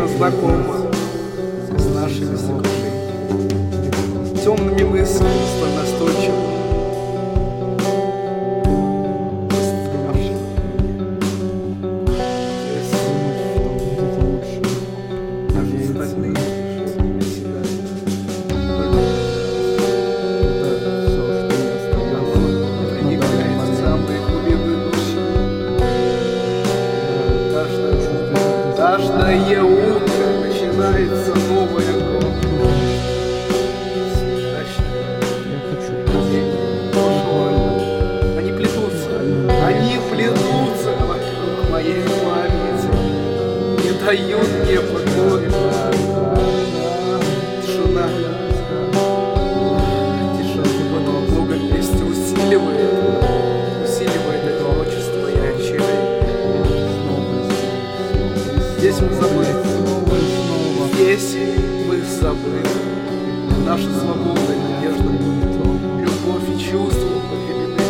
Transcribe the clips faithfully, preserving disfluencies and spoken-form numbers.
смертельно знакома с нашими сокрушениями, темными мыслями, столь настойчивыми, каждое утро начинается новая год. Они плетутся, они плетутся вокруг моей памяти, не дают мне покоя. Тишина, тишина этого Бога вместе усиливает, усиливает одиночество и отчаяние. Здесь мы забыли, здесь мы забыли. Наша свобода, надежда, любовь и чувства погибли.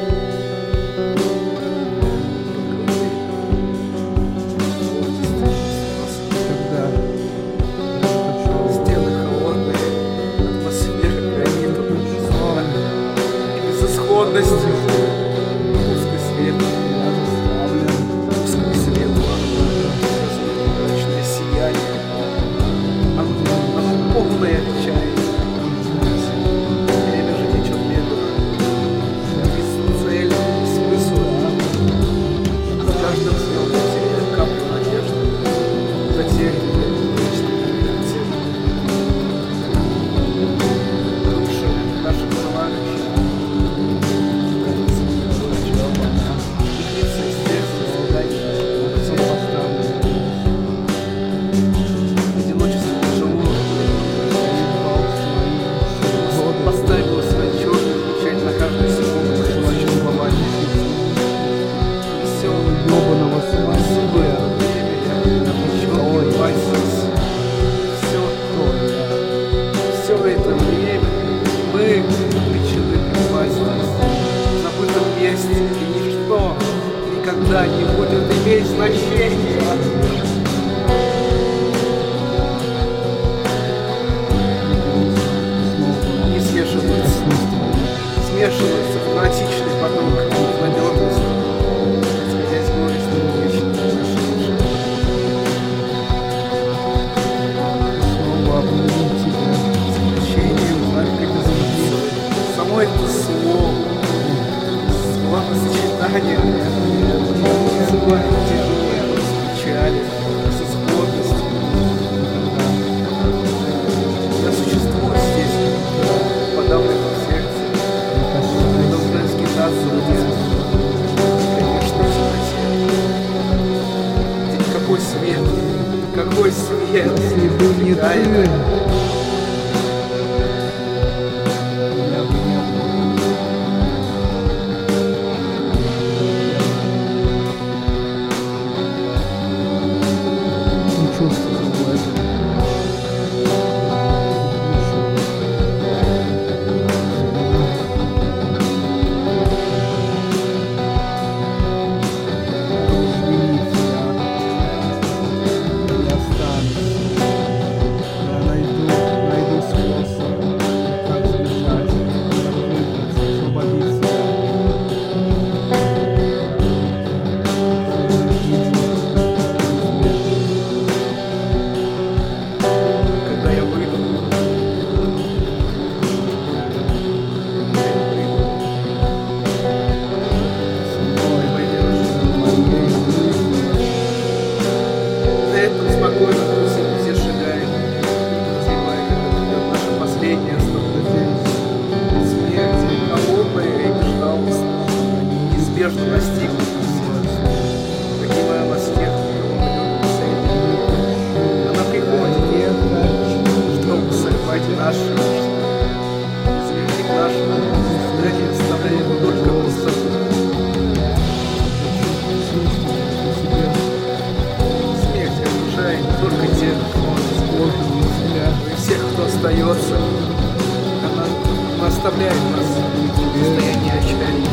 Стены холодные, атмосфера гранитов, и безысходность, узкий свет, узкий свет. Полное отчаяние. Время же течет медленно, без цели, без смысла. За каждым сном потеряет каплю надежды, затерянная вечной души наших товарищей. Их лица естественно задачи, все поставлены. Одиночество тяжело. Поставила свои черные печать на каждую секунду, желаю чувствовать. Веселый, ёбаного сама себе. На плечо пасись. Все то. Все это время мы обречены припасть. В забытом месте, и ничто никогда не будет иметь значения. Смешивается в хаотичный поток надежности, исходя из горести вечной нашей. Снова обнять тебя с исключением знак изменения. Само это слово, словосочетание вызывает тяжелую печаль, с исходностью. Я существую здесь, подавлено в сердце. Должна скитаться в детстве. Конечно, в темноте. Ведь какой свет, какой свет, если бы не ты. Неизбежно настигнут погибая во снег, она приходит, чтобы сорвать наши, изменить наши создания, оставляя только пустоту. Смерть окружает не только тех, но и всех, кто остается. Она, она оставляет нас в состоянии отчаяния.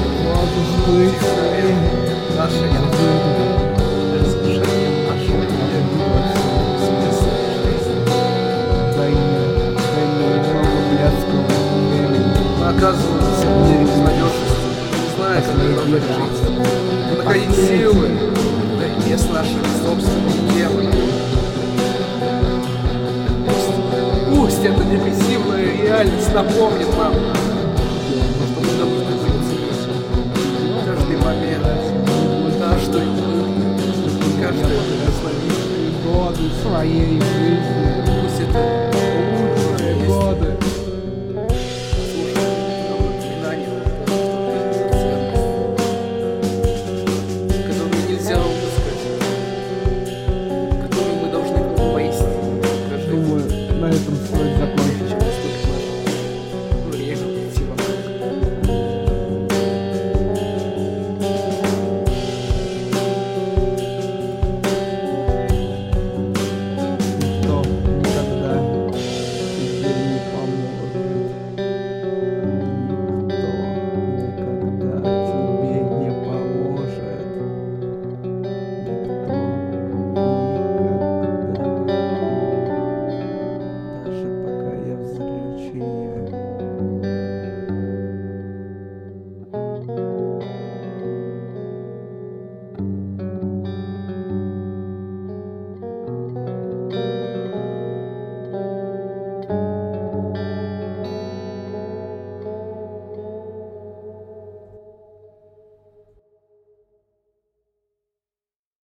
Наше разрушение, наше продолжать жизнь, находить силы, наедине с нашими собственными демонами. Пусть, пусть эта депрессивная реальность напомнит нам, что мы должны быть каждый момент, да, что и каждый своей